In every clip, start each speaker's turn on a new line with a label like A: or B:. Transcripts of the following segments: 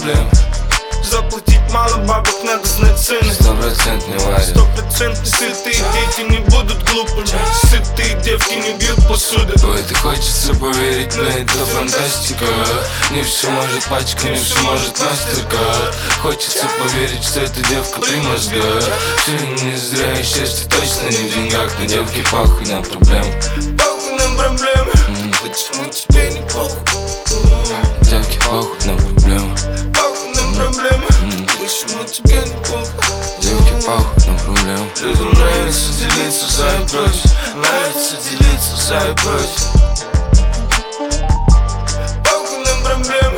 A: проблем.
B: Заплатить мало бабок, надо знать цены.
A: 100% варят.
B: 100% сытые дети не будут глупыми. Сытые девки не бьют посуды.
A: В это хочется поверить, но это фантастика. Не все может пачка, не все может мастерка. Хочется поверить, что эта девка при мозгах. Все не зря, и счастье точно не в деньгах. Но девки похуй на проблем.
B: Похуй на проблемы. Почему тебе не похуй?
A: Девки похуй на проблем.
B: Похуй на проблемы. Почему тебе не похуй?
A: Девки похуй на проблем.
B: Людям нравится делиться за и против. Нравится делиться за и против. Похуй на проблемы.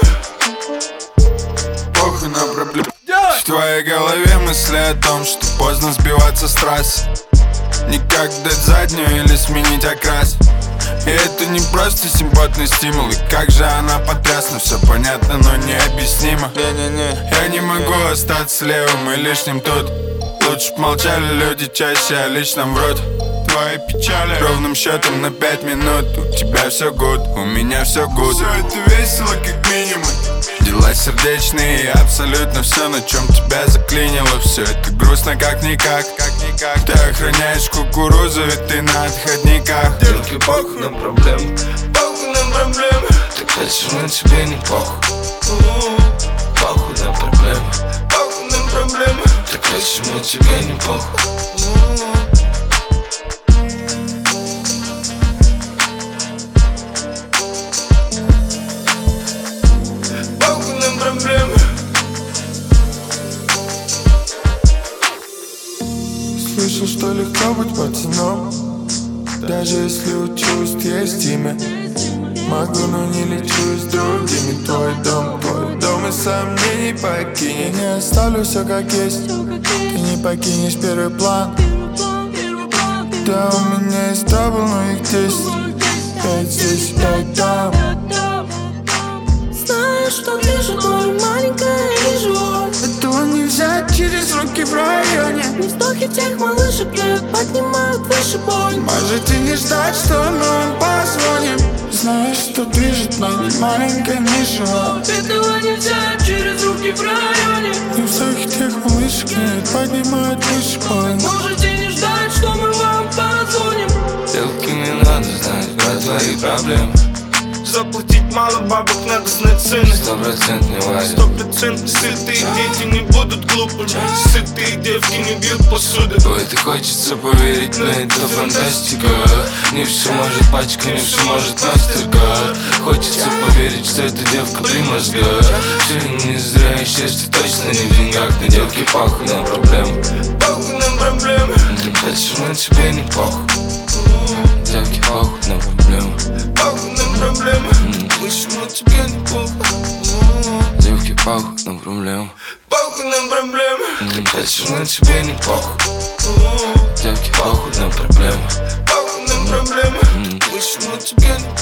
C: Похуй на проблемы. В твоей голове мысли о том, что поздно сбиваться с трассы. Никак дать заднюю или сменить окрас. И это не просто симпатный стимул. И как же она потрясна, все понятно, но необъяснимо. Я не могу остаться левым и лишним тут. Лучше б молчали люди чаще о личном врут. Твои печали ровным счетом на 5 минут. У тебя все гуд, у меня все гуд. Все это весело как минимум. Дела сердечные, абсолютно все, на чем тебя заклинило. Все это грустно как-никак. Ты охраняешь кукурузу, и ты на отходниках.
B: Девки похуй на проблемы. Похуй на проблемы.
A: Так почему тебе не похуй?
B: Похуй на проблемы. Похуй на проблемы.
A: Так почему тебе не похуй?
B: Похуй на проблемы.
C: Слышал, что легко быть пацаном. Даже если у чувств есть имя. Могу, но не лечусь с другими. Твой дом и сомнений покинет. Я не оставлю все как есть. Ты не покинешь первый план. Да, у меня есть дабл, но их 10. 5 здесь, 5 там.
D: Знаешь, что движет мой маленькое живот.
C: Этого не взять через руки в районе.
D: Не вздохи тех малышек не поднимают выше боль.
C: Можете не ждать, что мы вам позвоним. Знаешь, что движет мой маленькое живот.
D: Этого не взять через руки в районе.
C: Не вздохи тех малышек не поднимают выше боль.
D: Можете не ждать, что мы вам позвоним.
A: Девки, не надо знать про твои проблемы.
B: Заплатить мало бабок, надо знать цены.
A: 100% варят.
B: 100% сытые дети не будут глупыми. Сытые девки не бьют посуды.
A: В это хочется поверить, но это фантастика. Не все может пачка, не все может мастерка. Хочется поверить, что эта девка при мозгах. Все не зря, и счастье точно не в деньгах. Но девки похуй на проблемы.
B: Похуй на проблемы.
A: Так почему тебе не похуй? Девки похуй на проблемы.
B: Похуй на проблемы. Почему тебе не похуй?
A: Девки похуй на проблемы.
B: Похуй на проблемы.
A: Так почему тебе не похуй? Девки похуй на проблемы.
B: Похуй на проблемы. Почему тебе не